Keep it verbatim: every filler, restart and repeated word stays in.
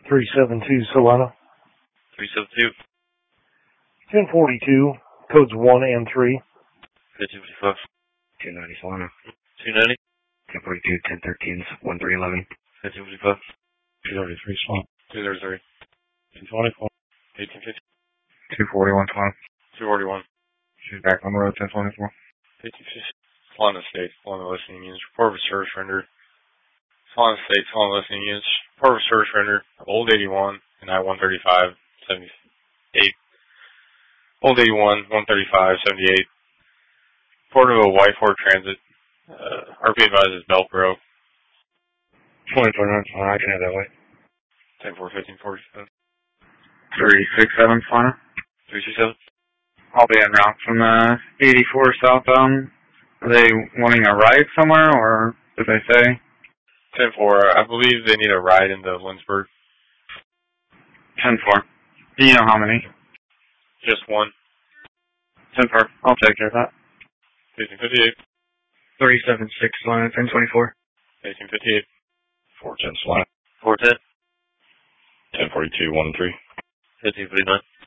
three seven two, Solana. three seven two. ten forty-two, codes one and three. fifteen fifty-five. two ninety, Solana. two ninety. ten forty-two, ten thirteen, one three eleven. fifteen fifty-five. two thirty-three, Solana. two thirty-three. two twenty-four. eighteen fifty. two forty-one, Solana. two forty-one. She's back on the road, ten twenty-four. fifteen fifty. Solana State, Solana listening units. Report of service render. Solana State, Solana listening units. Report of service render. Old eighty-one and I one thirty-five, seventy-eight. Old eighty-one, one thirty-five, seventy-eight. Report of a Y four transit. Uh, R P advises belt broke. twenty twenty-nine, Solana. I can have that way. ten four fifteen forty-seven. three six seven, Solana. three six seven. I'll be en route from the eighty-four southbound. Are they wanting a ride somewhere, or did they say? ten four, I believe they need a ride into Lindsberg. ten four. Do you know how many? Just one. ten four. I'll take care of that. fifteen fifty-eight. three seven six, Solana, ten twenty-four. eighteen fifty-eight. four ten, Solana. four ten. ten forty-two, one three. fifteen fifty-nine.